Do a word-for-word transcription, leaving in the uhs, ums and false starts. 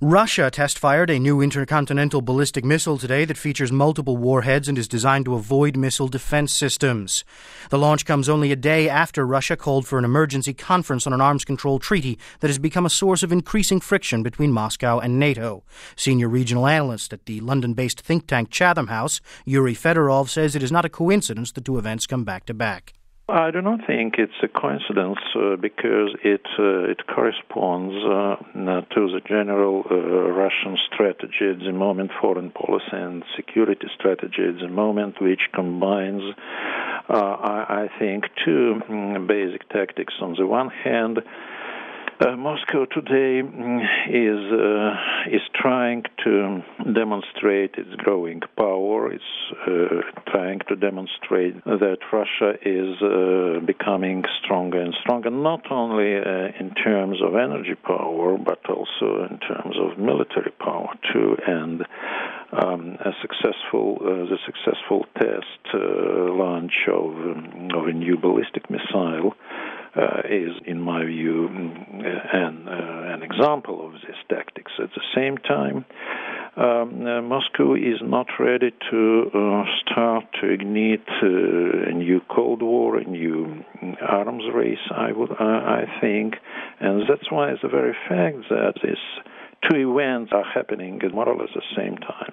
Russia test-fired a new intercontinental ballistic missile today that features multiple warheads and is designed to avoid missile defense systems. The launch comes only a day after Russia called for an emergency conference on an arms control treaty that has become a source of increasing friction between Moscow and NATO. Senior regional analyst at the London-based think tank Chatham House, Yuri Fedorov, says it is not a coincidence the two events come back-to-back. I do not think it's a coincidence uh, because it uh, it corresponds uh, to the general uh, Russian strategy at the moment, foreign policy and security strategy at the moment, which combines, uh, I, I think, two um, basic tactics. On the one hand, Uh, Moscow today is uh, is trying to demonstrate its growing power. It's uh, trying to demonstrate that Russia is uh, becoming stronger and stronger, not only uh, in terms of energy power, but also in terms of military power too. And um, a successful uh, the successful test uh, launch of um, of a new ballistic missile Uh, is, in my view, an, uh, an example of these tactics. At the same time, um, uh, Moscow is not ready to uh, start to ignite uh, a new Cold War, a new arms race, I would, uh, I think, and that's why the very fact that these two events are happening at more or less the same time